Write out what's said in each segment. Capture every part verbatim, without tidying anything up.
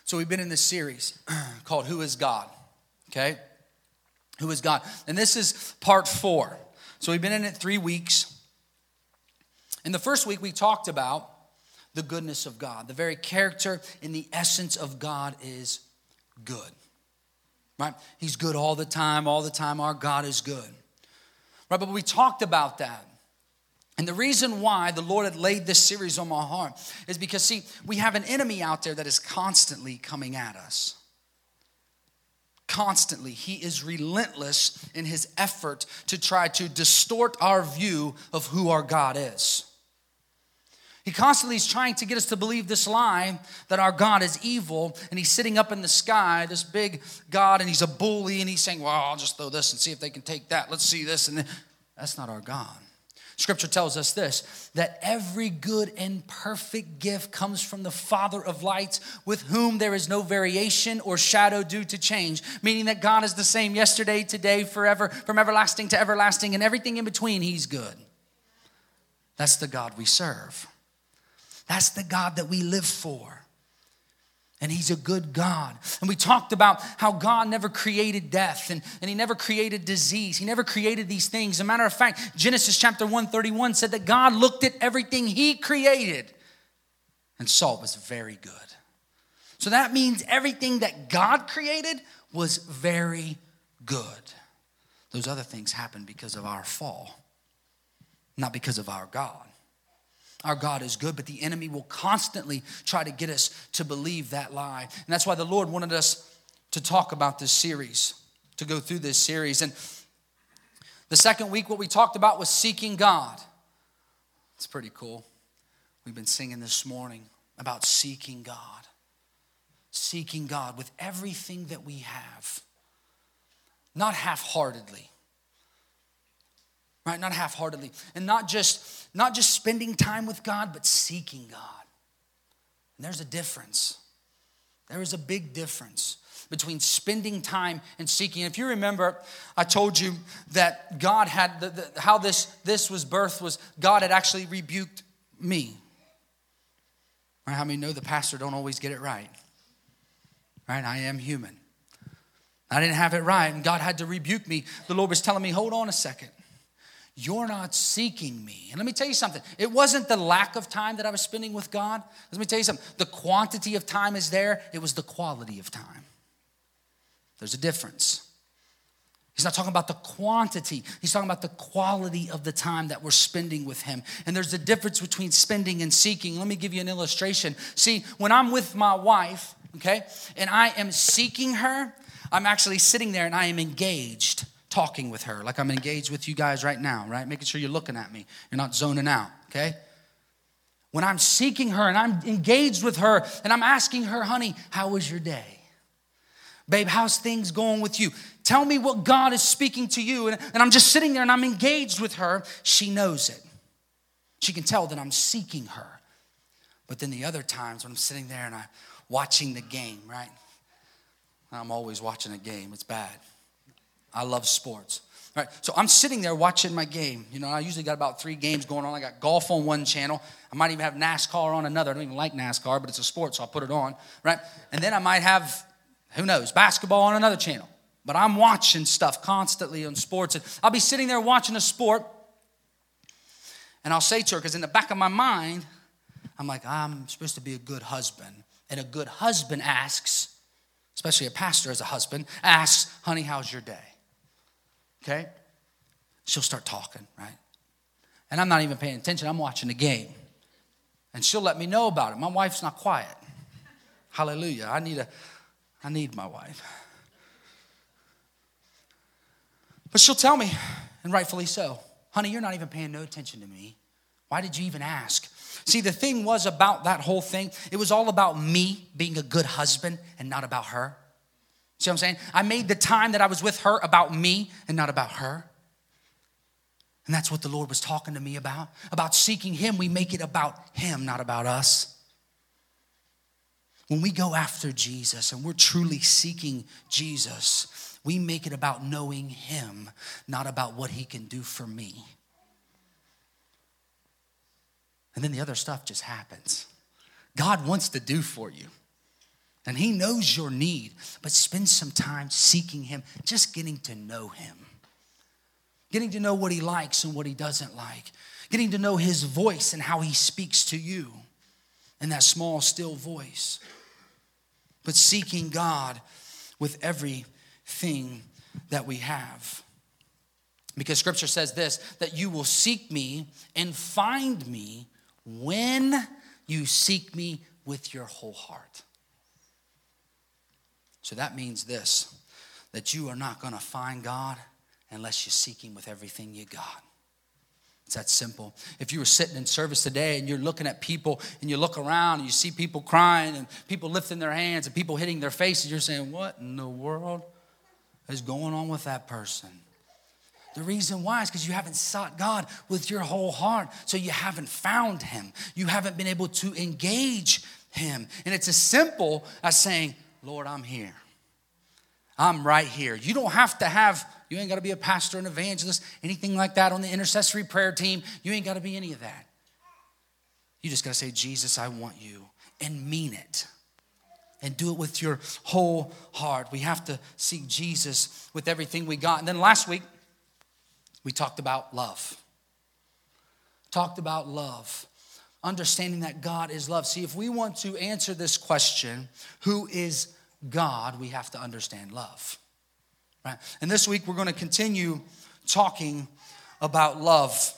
So we've been in this series called Who is God? Okay? Who is God? And this is part four. So we've been in it three weeks. In the first week, we talked about the goodness of God. The very character and the essence of God is good. Right? He's good all the time. All the time, our God is good. Right? But we talked about that. And the reason why the Lord had laid this series on my heart is because, see, we have an enemy out there that is constantly coming at us. Constantly. He is relentless in his effort to try to distort our view of who our God is. He constantly is trying to get us to believe this lie that our God is evil and he's sitting up in the sky, this big God, and he's a bully, and he's saying, well, I'll just throw this and see if they can take that. Let's see this. And then. That's not our God. Scripture tells us this, that every good and perfect gift comes from the Father of lights, with whom there is no variation or shadow due to change, meaning that God is the same yesterday, today, forever, from everlasting to everlasting, and everything in between, he's good. That's the God we serve. That's the God that we live for. And he's a good God. And we talked about how God never created death and, and he never created disease. He never created these things. As a matter of fact, Genesis chapter one thirty-one said that God looked at everything he created and saw it was very good. So that means everything that God created was very good. Those other things happened because of our fall, not because of our God. Our God is good, but the enemy will constantly try to get us to believe that lie. And that's why the Lord wanted us to talk about this series, to go through this series. And the second week, what we talked about was seeking God. It's pretty cool. We've been singing this morning about seeking God. Seeking God with everything that we have. Not half-heartedly. Right? Not half-heartedly. And not just, not just spending time with God, but seeking God. And there's a difference. There is a big difference between spending time and seeking. If you remember, I told you that God had, the, the, how this, this was birthed was God had actually rebuked me. Right? How many know the pastor don't always get it right? Right? I am human. I didn't have it right, and God had to rebuke me. The Lord was telling me, hold on a second. You're not seeking me. And let me tell you something. It wasn't the lack of time that I was spending with God. Let me tell you something. The quantity of time is there. It was the quality of time. There's a difference. He's not talking about the quantity. He's talking about the quality of the time that we're spending with him. And there's a difference between spending and seeking. Let me give you an illustration. See, when I'm with my wife, okay, and I am seeking her, I'm actually sitting there and I am engaged, talking with her, like I'm engaged with you guys right now, right? Making sure you're looking at me. You're not zoning out, okay? When I'm seeking her and I'm engaged with her and I'm asking her, honey, how was your day? Babe, how's things going with you? Tell me what God is speaking to you. And, and I'm just sitting there and I'm engaged with her. She knows it. She can tell that I'm seeking her. But then the other times when I'm sitting there and I'm watching the game, right? I'm always watching a game. It's bad. I love sports. All right, so I'm sitting there watching my game. You know, I usually got about three games going on. I got golf on one channel. I might even have NASCAR on another. I don't even like NASCAR, but it's a sport, so I'll put it on, right? And then I might have, who knows, basketball on another channel. But I'm watching stuff constantly on sports. And I'll be sitting there watching a sport, and I'll say to her, because in the back of my mind, I'm like, I'm supposed to be a good husband. And a good husband asks, especially a pastor as a husband, asks, honey, how's your day? Okay? She'll start talking, right? And I'm not even paying attention. I'm watching the game. And she'll let me know about it. My wife's not quiet. Hallelujah. I need a, I need my wife. But she'll tell me, and rightfully so, honey, you're not even paying no attention to me. Why did you even ask? See, the thing was about that whole thing, it was all about me being a good husband and not about her. See what I'm saying? I made the time that I was with her about me and not about her. And that's what the Lord was talking to me about. About seeking him, we make it about him, not about us. When we go after Jesus and we're truly seeking Jesus, we make it about knowing him, not about what he can do for me. And then the other stuff just happens. God wants to do for you. And he knows your need, but spend some time seeking him, just getting to know him. Getting to know what he likes and what he doesn't like. Getting to know his voice and how he speaks to you in that small, still voice. But seeking God with everything that we have. Because scripture says this, that you will seek me and find me when you seek me with your whole heart. So that means this, that you are not going to find God unless you seek him with everything you got. It's that simple. If you were sitting in service today and you're looking at people and you look around and you see people crying and people lifting their hands and people hitting their faces, you're saying, what in the world is going on with that person? The reason why is because you haven't sought God with your whole heart. So you haven't found him. You haven't been able to engage him. And it's as simple as saying, Lord, I'm here. I'm right here. You don't have to have, you ain't got to be a pastor, an evangelist, anything like that on the intercessory prayer team. You ain't got to be any of that. You just got to say, Jesus, I want you, and mean it. And do it with your whole heart. We have to seek Jesus with everything we got. And then last week, we talked about love. Talked about love. Understanding that God is love. See, if we want to answer this question, who is God, we have to understand love. Right? And this week we're going to continue talking about love.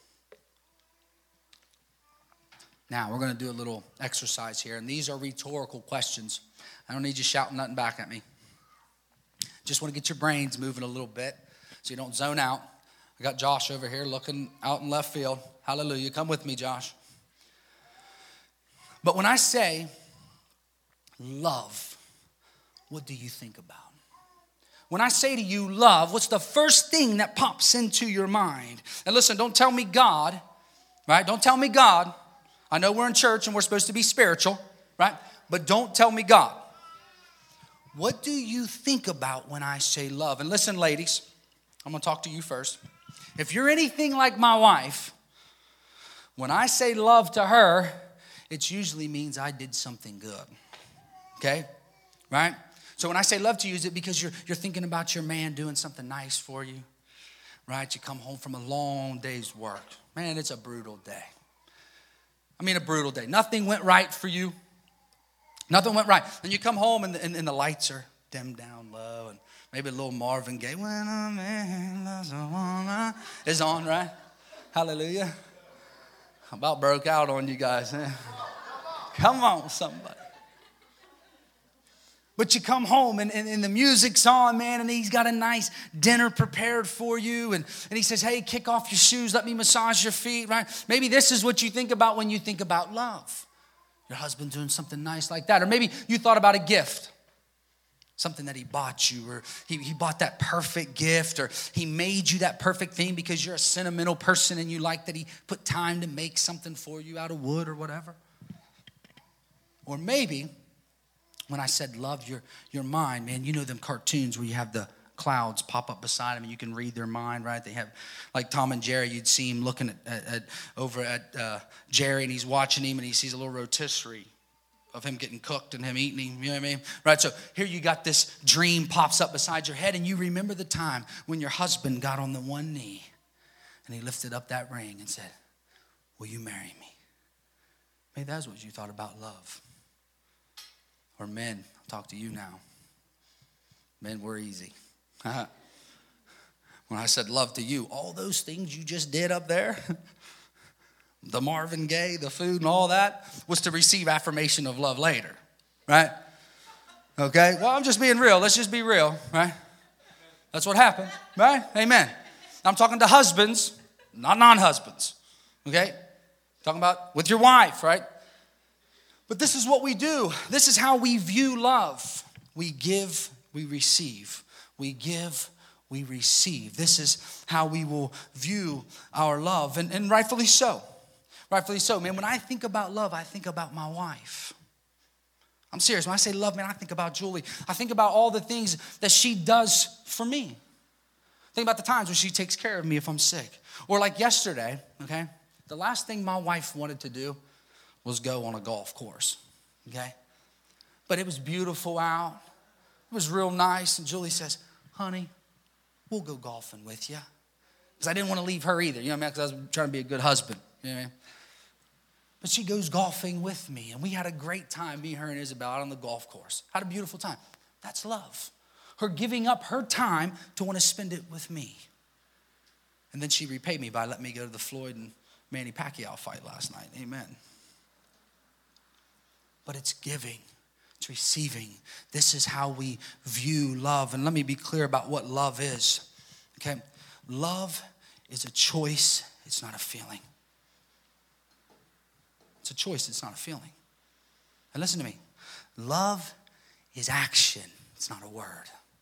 Now, we're going to do a little exercise here, and these are rhetorical questions. I don't need you shouting nothing back at me. Just want to get your brains moving a little bit so you don't zone out. I got Josh over here looking out in left field. Hallelujah. Come with me, Josh. But when I say love, what do you think about? When I say to you love, what's the first thing that pops into your mind? And listen, don't tell me God, right? Don't tell me God. I know we're in church and we're supposed to be spiritual, right? But don't tell me God. What do you think about when I say love? And listen, ladies, I'm going to talk to you first. If you're anything like my wife, when I say love to her, it usually means I did something good, okay? Right? So when I say love to you, is it because you're, you're thinking about your man doing something nice for you, right? You come home from a long day's work. Man, it's a brutal day. I mean, a brutal day. Nothing went right for you. Nothing went right. And you come home and the, and, and the lights are dimmed down low and maybe a little Marvin Gaye. When a man loves a woman is on, right? Hallelujah. I about broke out on you guys. Eh? Come on, somebody. But you come home and, and, and the music's on, man, and he's got a nice dinner prepared for you. And, and he says, hey, kick off your shoes. Let me massage your feet, right? Maybe this is what you think about when you think about love. Your husband doing something nice like that. Or maybe you thought about a gift. Something that he bought you, or he, he bought that perfect gift, or he made you that perfect thing because you're a sentimental person and you like that he put time to make something for you out of wood or whatever. Or maybe when I said love your, your mind, man, you know them cartoons where you have the clouds pop up beside them and you can read their mind, right? They have, like Tom and Jerry, you'd see him looking at, at, at over at uh, Jerry, and he's watching him and he sees a little rotisserie of him getting cooked and him eating him, you know what I mean? Right, so here you got this dream pops up beside your head, and you remember the time when your husband got on the one knee and he lifted up that ring and said, will you marry me? Maybe that's what you thought about love. Or men, I'll talk to you now. Men, we're easy. When I said love to you, all those things you just did up there, the Marvin Gaye, the food and all that, was to receive affirmation of love later, right? Okay, well, I'm just being real. Let's just be real, right? That's what happened, right? Amen. I'm talking to husbands, not non-husbands, okay? Talking about with your wife, right? But this is what we do. This is how we view love. We give, we receive. We give, we receive. This is how we will view our love, and, and rightfully so. Rightfully so. Man, when I think about love, I think about my wife. I'm serious. When I say love, man, I think about Julie. I think about all the things that she does for me. Think about the times when she takes care of me if I'm sick. Or like yesterday, okay? The last thing my wife wanted to do was go on a golf course, okay? But it was beautiful out. It was real nice. And Julie says, honey, we'll go golfing with you. Because I didn't want to leave her either. You know what I mean? Because I was trying to be a good husband. You know what I mean? But she goes golfing with me. And we had a great time, me, her, and Isabel out on the golf course. Had a beautiful time. That's love. Her giving up her time to want to spend it with me. And then she repaid me by letting me go to the Floyd and Manny Pacquiao fight last night. Amen. But it's giving. It's receiving. This is how we view love. And let me be clear about what love is. Okay? Love is a choice. It's not a feeling. It's a choice. It's not a feeling. And listen to me. Love is action. It's not a word.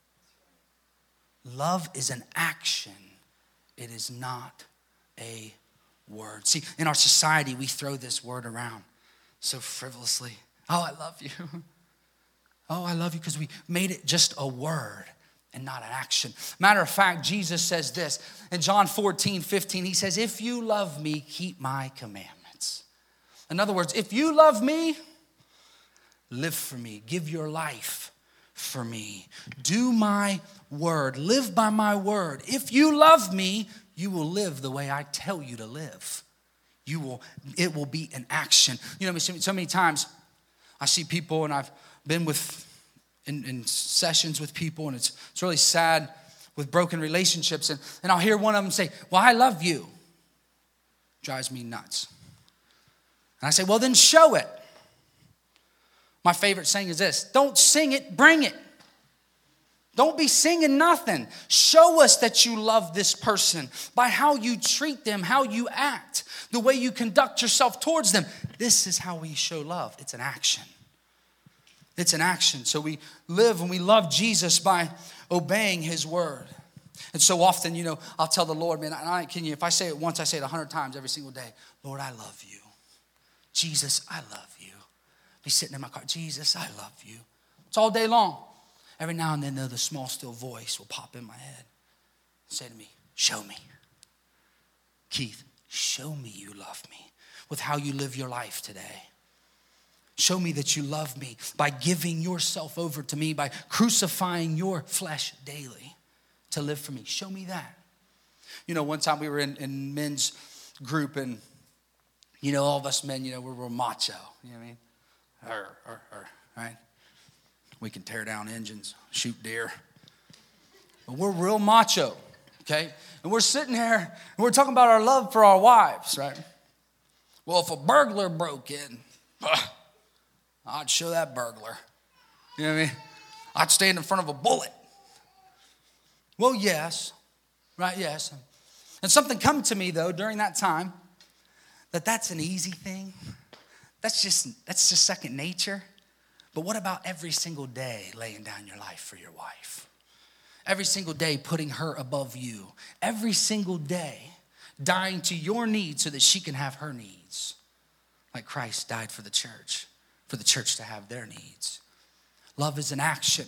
Love is an action. It is not a word. See, in our society, we throw this word around so frivolously. Oh, I love you. Oh, I love you, because we made it just a word and not an action. Matter of fact, Jesus says this in John fourteen, fifteen. He says, if you love me, keep my commandments. In other words, if you love me, live for me. Give your life for me. Do my word. Live by my word. If you love me, you will live the way I tell you to live. You will, it will be an action. You know, so many times I see people, and I've been with in, in sessions with people, and it's it's really sad with broken relationships, and, and I'll hear one of them say, well, I love you. Drives me nuts. And I say, well, then show it. My favorite saying is this: don't sing it, bring it. Don't be singing nothing. Show us that you love this person by how you treat them, how you act, the way you conduct yourself towards them. This is how we show love. It's an action. It's an action. So we live and we love Jesus by obeying his word. And so often, you know, I'll tell the Lord, man, I, can you, if I say it once, I say it a hundred times every single day. Lord, I love you. Jesus, I love you. Be sitting in my car. Jesus, I love you. It's all day long. Every now and then, though, the small, still voice will pop in my head and say to me, show me. Keith, show me you love me with how you live your life today. Show me that you love me by giving yourself over to me, by crucifying your flesh daily to live for me. Show me that. You know, one time we were in, in men's group, and, you know, all of us men, you know, we're, we're macho. You know what I mean? Arr, arr, arr, right? We can tear down engines, shoot deer. But we're real macho, okay? And we're sitting there, and we're talking about our love for our wives, right? Well, if a burglar broke in, I'd show that burglar. You know what I mean? I'd stand in front of a bullet. Well, yes, right, yes. And something come to me, though, during that time, that that's an easy thing. That's just, that's just second nature. But what about every single day laying down your life for your wife? Every single day putting her above you. Every single day dying to your needs so that she can have her needs. Like Christ died for the church, for the church to have their needs. Love is an action.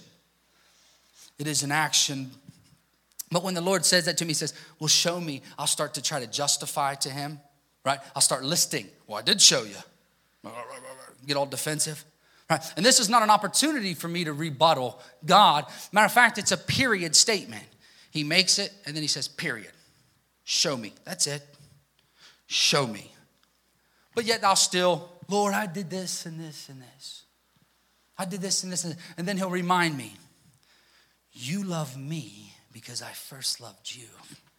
It is an action. But when the Lord says that to me, he says, well, show me. I'll start to try to justify to him, right? I'll start listing. Well, I did show you. Get all defensive. Right? And this is not an opportunity for me to rebuttal God. Matter of fact, it's a period statement. He makes it, and then he says, period. Show me. That's it. Show me. But yet I'll still, Lord, I did this and this and this. I did this and this and this. And then he'll remind me, you love me because I first loved you.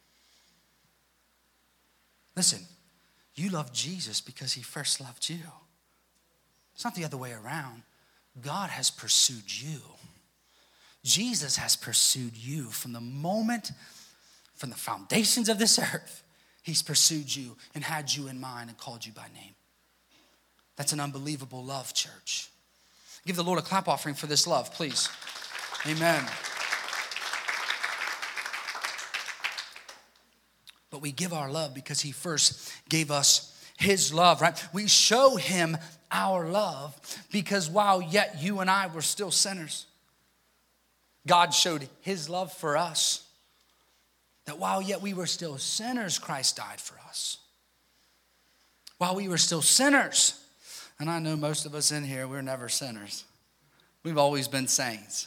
Listen, you love Jesus because he first loved you. It's not the other way around. God has pursued you. Jesus has pursued you from the moment, from the foundations of this earth. He's pursued you and had you in mind and called you by name. That's an unbelievable love, church. Give the Lord a clap offering for this love, please. Amen. But we give our love because he first gave us his love, right? We show him our love because while yet you and I were still sinners, God showed his love for us. That while yet we were still sinners, Christ died for us. While we were still sinners, and I know most of us in here, we're never sinners. We've always been saints.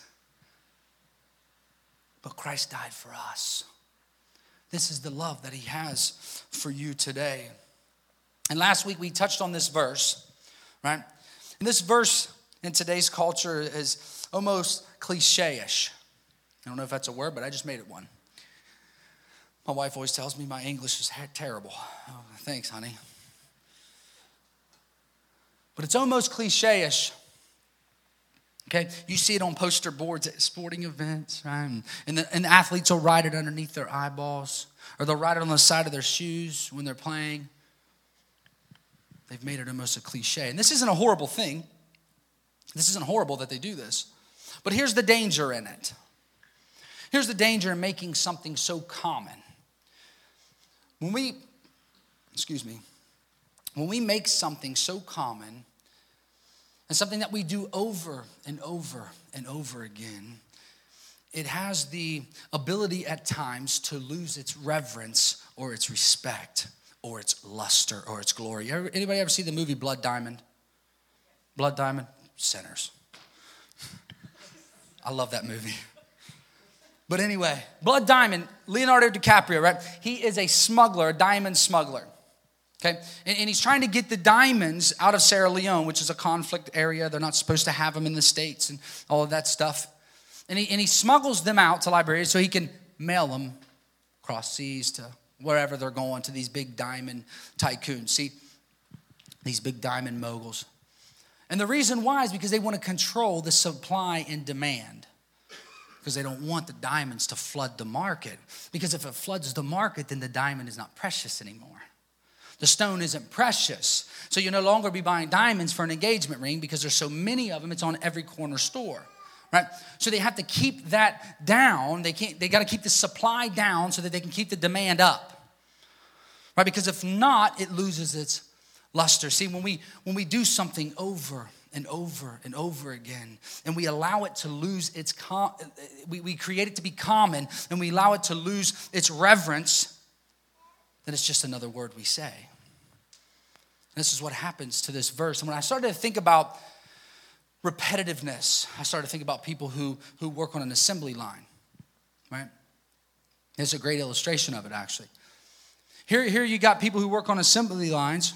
But Christ died for us. This is the love that he has for you today. And last week we touched on this verse, right? And this verse in today's culture is almost cliche-ish. I don't know if that's a word, but I just made it one. My wife always tells me my English is terrible. Oh, thanks, honey. But it's almost cliche-ish. Okay, you see it on poster boards at sporting events, right? And, and, the, and the athletes will write it underneath their eyeballs, or they'll write it on the side of their shoes when they're playing. They've made it almost a cliche. And this isn't a horrible thing. This isn't horrible that they do this. But here's the danger in it. Here's the danger in making something so common. When we, excuse me, when we make something so common, and something that we do over and over and over again, it has the ability at times to lose its reverence or its respect or its luster or its glory. Anybody ever see the movie Blood Diamond? Blood Diamond? Sinners. I love that movie. But anyway, Blood Diamond, Leonardo DiCaprio, right? He is a smuggler, a diamond smuggler. Okay, and, and he's trying to get the diamonds out of Sierra Leone, which is a conflict area. They're not supposed to have them in the States and all of that stuff. And he, and he smuggles them out to Liberia so he can mail them across seas to wherever they're going, to these big diamond tycoons. See, these big diamond moguls. And the reason why is because they want to control the supply and demand. Because they don't want the diamonds to flood the market. Because if it floods the market, then the diamond is not precious anymore. The stone isn't precious. So you'll no longer be buying diamonds for an engagement ring because there's so many of them, it's on every corner store. Right? So they have to keep that down. They can't, they got to keep the supply down so that they can keep the demand up. Right? Because if not, it loses its luster. See, when we when we do something over and over and over again, and we allow it to lose its com- we, we create it to be common, and we allow it to lose its reverence, then it's just another word we say. This is what happens to this verse. And when I started to think about repetitiveness, I started to think about people who, who work on an assembly line, right? It's a great illustration of it, actually. Here, here you got people who work on assembly lines,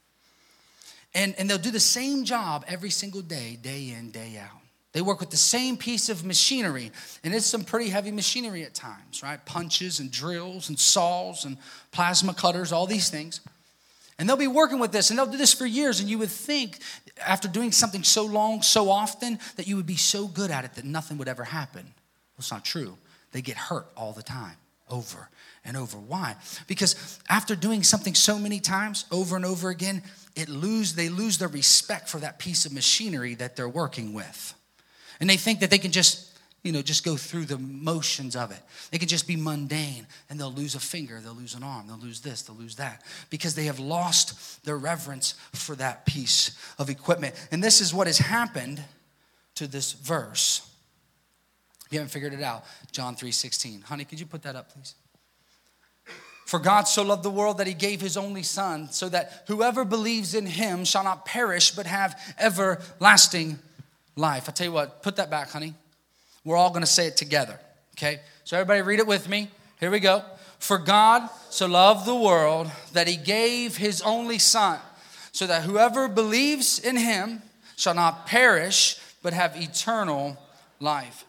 and, and they'll do the same job every single day, day in, day out. They work with the same piece of machinery, and it's some pretty heavy machinery at times, right? Punches and drills and saws and plasma cutters, all these things. And they'll be working with this, and they'll do this for years, and you would think after doing something so long, so often, that you would be so good at it that nothing would ever happen. Well, it's not true. They get hurt all the time, over and over. Why? Because after doing something so many times, over and over again, it lose they lose their respect for that piece of machinery that they're working with. And they think that they can just, you know, just go through the motions of it. They can just be mundane, and they'll lose a finger, they'll lose an arm, they'll lose this, they'll lose that, because they have lost their reverence for that piece of equipment. And this is what has happened to this verse. If you haven't figured it out, John three sixteen. Honey, could you put that up, please? For God so loved the world that he gave his only son, so that whoever believes in him shall not perish, but have everlasting life. I tell you what, put that back, honey. We're all going to say it together, okay? So everybody read it with me. Here we go. For God so loved the world that he gave his only son, so that whoever believes in him shall not perish, but have eternal life.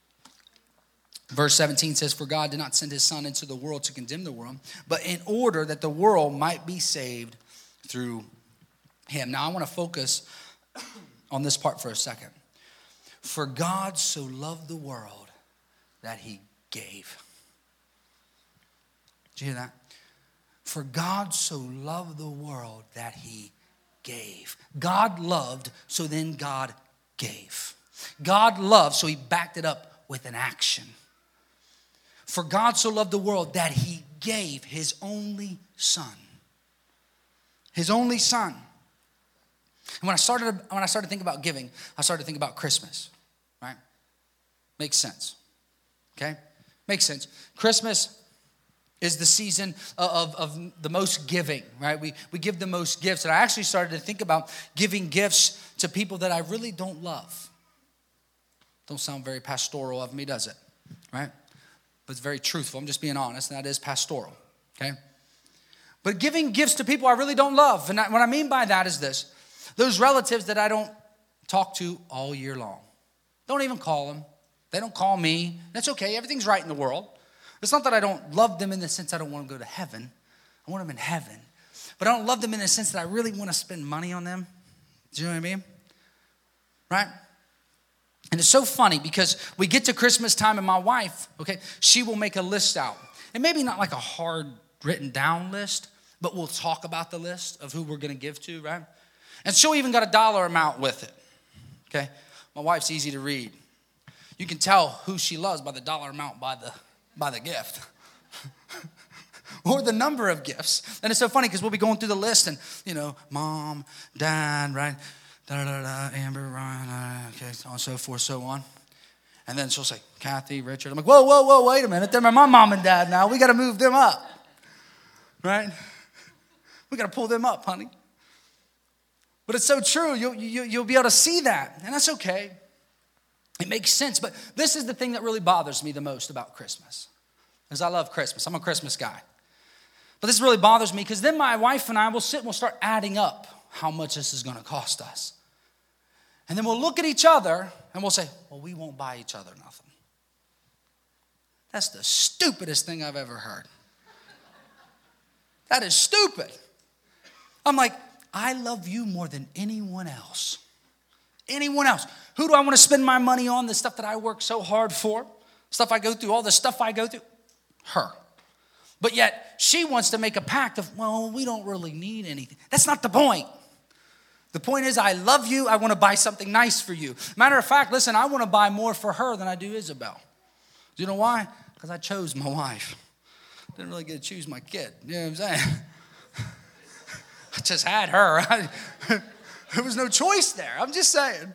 Verse seventeen says, for God did not send his son into the world to condemn the world, but in order that the world might be saved through him. Now I want to focus on this part for a second. For God so loved the world that he gave. Did you hear that? For God so loved the world that he gave. God loved, so then God gave. God loved, so he backed it up with an action. For God so loved the world that he gave his only son. His only son. And when I started when I started thinking about giving, I started to think about Christmas, right? Makes sense, okay? Makes sense. Christmas is the season of, of the most giving, right? We, we give the most gifts. And I actually started to think about giving gifts to people that I really don't love. Don't sound very pastoral of me, does it? Right? But it's very truthful. I'm just being honest, and that is pastoral. Okay? But giving gifts to people I really don't love. And what I mean by that is this. Those relatives that I don't talk to all year long. Don't even call them. They don't call me. That's okay. Everything's right in the world. It's not that I don't love them in the sense I don't want to go to heaven. I want them in heaven. But I don't love them in the sense that I really want to spend money on them. Do you know what I mean? Right? And it's so funny because we get to Christmas time and my wife, okay, she will make a list out. And maybe not like a hard written down list, but we'll talk about the list of who we're going to give to, right? And she'll even got a dollar amount with it, okay? My wife's easy to read. You can tell who she loves by the dollar amount, by the by the gift. Or the number of gifts. And it's so funny because we'll be going through the list and, you know, mom, dad, right? Da, da, da, Amber, Ryan, uh, okay, so on and so forth, so on. And then she'll say, Kathy, Richard. I'm like, whoa, whoa, whoa, wait a minute. They're my mom and dad now. We got to move them up, right? We got to pull them up, honey. But it's so true. You'll, you, you'll be able to see that, and that's okay. It makes sense, but this is the thing that really bothers me the most about Christmas, because I love Christmas. I'm a Christmas guy. But this really bothers me because then my wife and I will sit and we'll start adding up how much this is going to cost us. And then we'll look at each other and we'll say, well, we won't buy each other nothing. That's the stupidest thing I've ever heard. That is stupid. I'm like, I love you more than anyone else. Anyone else. Who do I want to spend my money on? The stuff that I work so hard for. Stuff I go through, all the stuff I go through. Her. But yet, she wants to make a pact of, well, we don't really need anything. That's not the point. The point is, I love you. I want to buy something nice for you. Matter of fact, listen, I want to buy more for her than I do Isabel. Do you know why? Because I chose my wife. Didn't really get to choose my kid. You know what I'm saying? I just had her. I, there was no choice there. I'm just saying.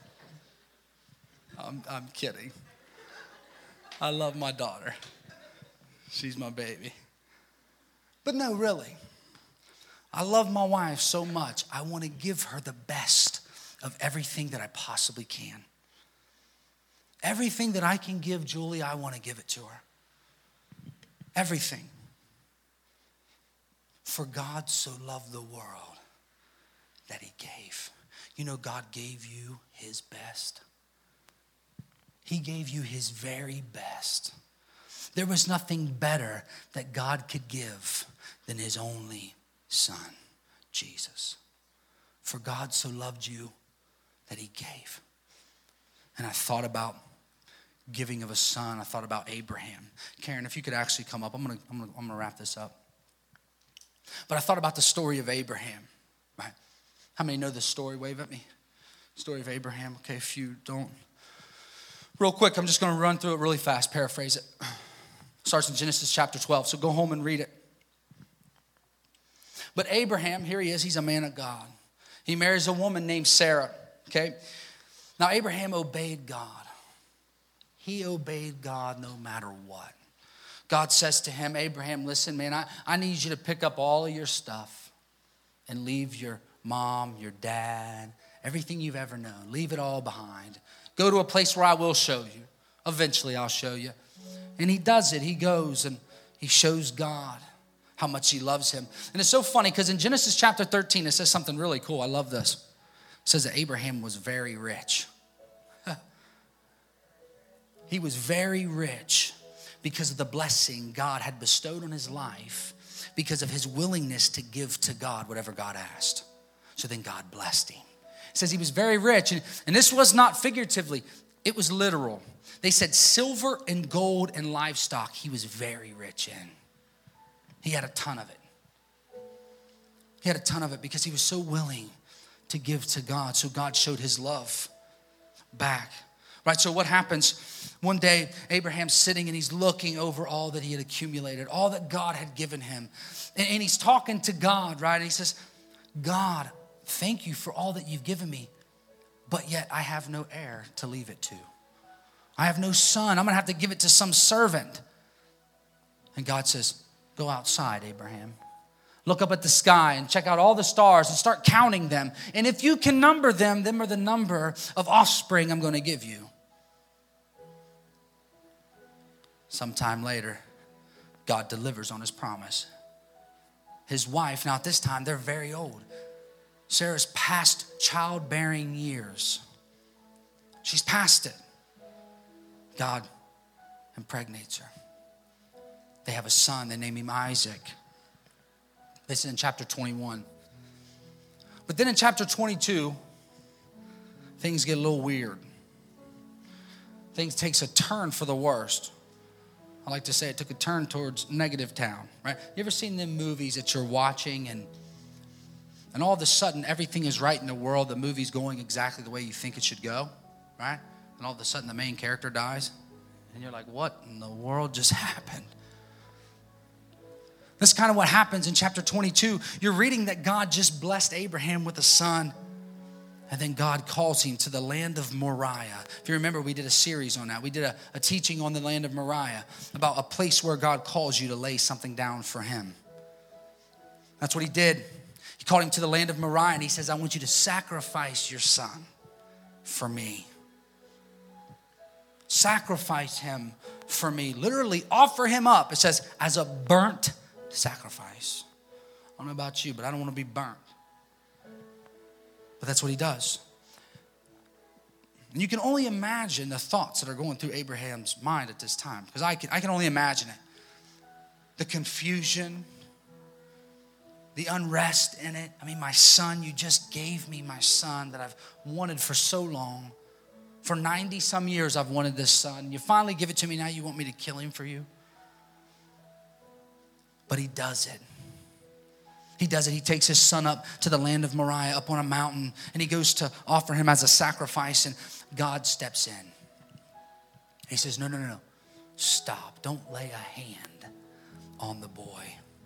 I'm, I'm kidding. I love my daughter. She's my baby. But no, really. I love my wife so much. I want to give her the best of everything that I possibly can. Everything that I can give Julie, I want to give it to her. Everything. For God so loved the world that he gave. You know, God gave you his best. He gave you his very best. There was nothing better that God could give than his only son, Jesus. For God so loved you that he gave. And I thought about giving of a son. I thought about Abraham. Karen, if you could actually come up, I'm gonna, I'm gonna, I'm gonna wrap this up. But I thought about the story of Abraham. Right? How many know this story? Wave at me. Story of Abraham. Okay, if you don't. Real quick, I'm just gonna run through it really fast, paraphrase it. Starts in Genesis chapter twelve, so go home and read it. But Abraham, here he is, he's a man of God. He marries a woman named Sarah, okay? Now, Abraham obeyed God. He obeyed God no matter what. God says to him, Abraham, listen, man, I, I need you to pick up all of your stuff and leave your mom, your dad, everything you've ever known. Leave it all behind. Go to a place where I will show you. Eventually, I'll show you. And he does it. He goes and he shows God how much he loves him. And it's so funny because in Genesis chapter thirteen, it says something really cool. I love this. It says that Abraham was very rich. He was very rich because of the blessing God had bestowed on his life, because of his willingness to give to God whatever God asked. So then God blessed him. It says he was very rich. And, and this was not figuratively. It was literal. They said silver and gold and livestock he was very rich in. He had a ton of it. He had a ton of it because he was so willing to give to God. So God showed his love back. Right, so what happens? One day, Abraham's sitting and he's looking over all that he had accumulated, all that God had given him. And, and he's talking to God, right? And he says, God, thank you for all that you've given me, but yet I have no heir to leave it to. I have no son. I'm going to have to give it to some servant. And God says, go outside, Abraham. Look up at the sky and check out all the stars and start counting them. And if you can number them, them are the number of offspring I'm going to give you. Sometime later, God delivers on his promise. His wife, now at this time, they're very old. Sarah's past childbearing years. She's past it. God impregnates her. They have a son. They name him Isaac. This is in chapter twenty-one. But then in chapter twenty-two, things get a little weird. Things takes a turn for the worst. I like to say it took a turn towards negative town, right? You ever seen them movies that you're watching and and all of a sudden everything is right in the world, the movie's going exactly the way you think it should go, right? And all of a sudden the main character dies and you're like, what in the world just happened? That's kind of what happens in chapter twenty-two. You're reading that God just blessed Abraham with a son. And then God calls him to the land of Moriah. If you remember, we did a series on that. We did a, a teaching on the land of Moriah about a place where God calls you to lay something down for him. That's what he did. He called him to the land of Moriah and he says, I want you to sacrifice your son for me. Sacrifice him for me. Literally offer him up. It says, as a burnt sacrifice. I don't know about you, but I don't want to be burnt. But that's what he does. And you can only imagine the thoughts that are going through Abraham's mind at this time. Because I can, I can only imagine it. The confusion, the unrest in it. I mean, my son, you just gave me my son that I've wanted for so long. For ninety some years I've wanted this son. You finally give it to me, now you want me to kill him for you? But he does it. He does it. He takes his son up to the land of Moriah, up on a mountain, and he goes to offer him as a sacrifice, and God steps in. He says, no, no, no, no. Stop. Don't lay a hand on the boy.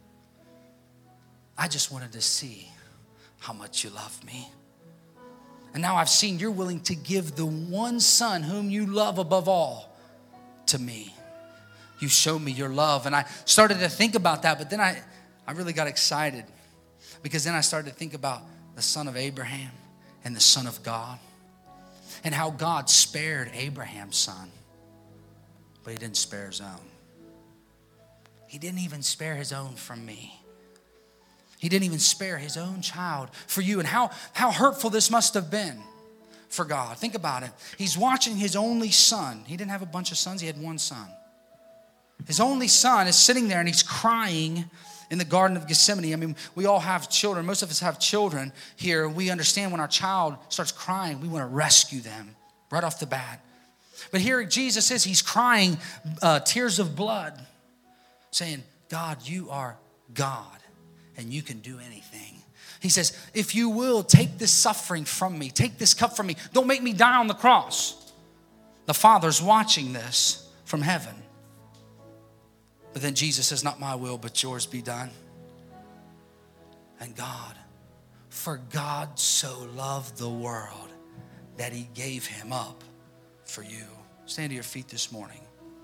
I just wanted to see how much you love me. And now I've seen you're willing to give the one son whom you love above all to me. You showed me your love. And I started to think about that, but then I, I really got excited. Because then I started to think about the son of Abraham and the son of God. And how God spared Abraham's son. But he didn't spare his own. He didn't even spare his own from me. He didn't even spare his own child for you. And how, how hurtful this must have been for God. Think about it. He's watching his only son. He didn't have a bunch of sons. He had one son. His only son is sitting there and he's crying in the Garden of Gethsemane. I mean, we all have children. Most of us have children here. We understand when our child starts crying, we want to rescue them right off the bat. But here Jesus says he's crying uh, tears of blood, saying, God, you are God, and you can do anything. He says, if you will, take this suffering from me. Take this cup from me. Don't make me die on the cross. The Father's watching this from heaven. But then Jesus says, not my will, but yours be done. And God, for God so loved the world that he gave him up for you. Stand to your feet this morning.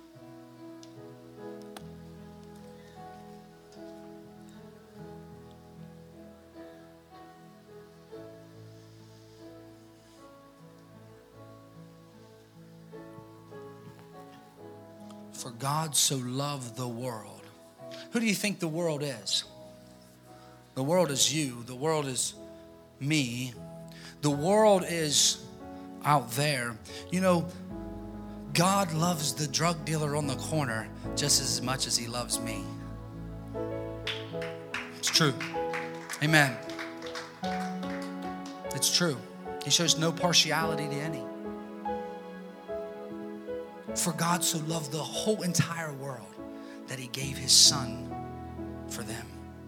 For God so loved the world. Who do you think the world is? The world is you. The world is me. The world is out there. You know, God loves the drug dealer on the corner just as much as he loves me. It's true. Amen. It's true. He shows no partiality to any. For God so loved the whole entire world that he gave his son for them.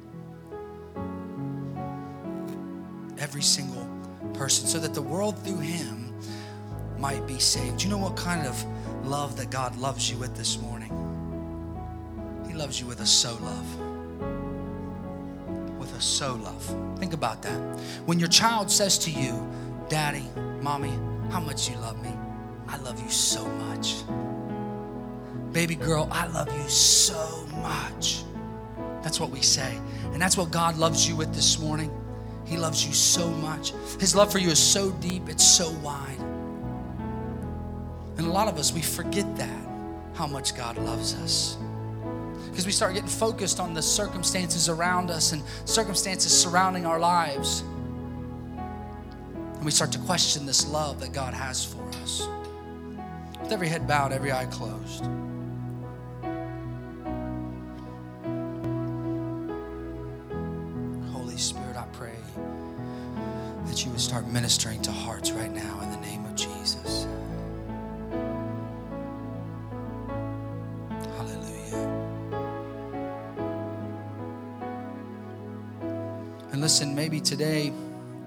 Every single person, so that the world through him might be saved. Do you know what kind of love that God loves you with this morning? He loves you with a so love. With a so love. Think about that. When your child says to you, Daddy, Mommy, how much you love me? I love you so much. Baby girl, I love you so much. That's what we say. And that's what God loves you with this morning. He loves you so much. His love for you is so deep, it's so wide. And a lot of us, we forget that. how much God loves us. Because we start getting focused on the circumstances around us and circumstances surrounding our lives. And we start to question this love that God has for us. With every head bowed, every eye closed. Holy Spirit, I pray that you would start ministering to hearts right now in the name of Jesus. And listen, maybe today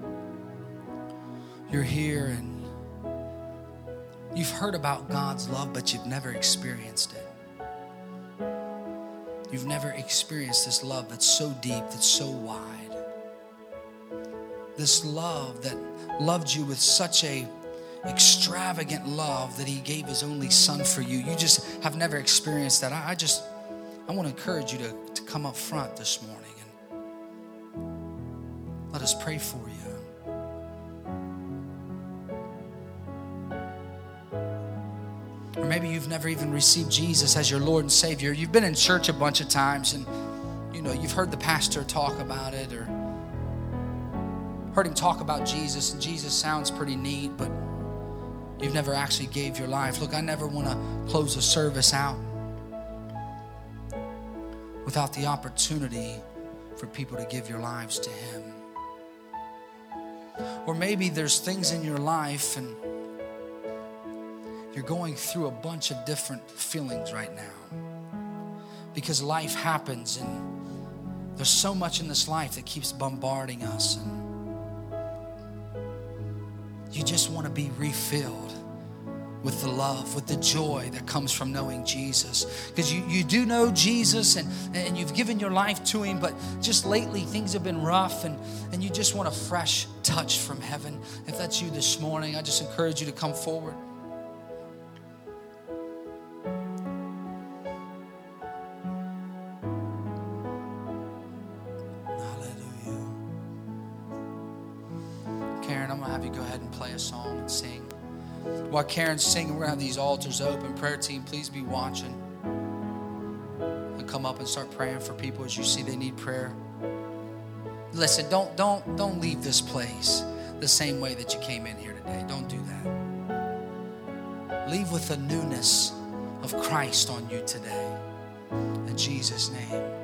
you're here and you've heard about God's love, but you've never experienced it. You've never experienced this love that's so deep, that's so wide. This love that loved you with such a extravagant love that he gave his only son for you. You just have never experienced that. I, I just, I want to encourage you to, to come up front this morning. Let us pray for you. Or maybe you've never even received Jesus as your Lord and Savior. You've been in church a bunch of times and you know, you've heard the pastor talk about it or heard him talk about Jesus, and Jesus sounds pretty neat, but you've never actually gave your life. Look, I never want to close a service out without the opportunity for people to give your lives to him. Or maybe there's things in your life and you're going through a bunch of different feelings right now because life happens and there's so much in this life that keeps bombarding us and you just want to be refilled with the love, with the joy that comes from knowing Jesus. Because you, you do know Jesus and, and you've given your life to him, but just lately things have been rough and, and you just want a fresh touch from heaven. If that's you this morning, I just encourage you to come forward. Hallelujah. Karen, I'm going to have you go ahead and play a song and sing. While Karen's singing, we're going to have these altars open. Prayer team, please be watching. And come up and start praying for people as you see they need prayer. Listen, don't, don't, don't leave this place the same way that you came in here today. Don't do that. Leave with the newness of Christ on you today. In Jesus' name.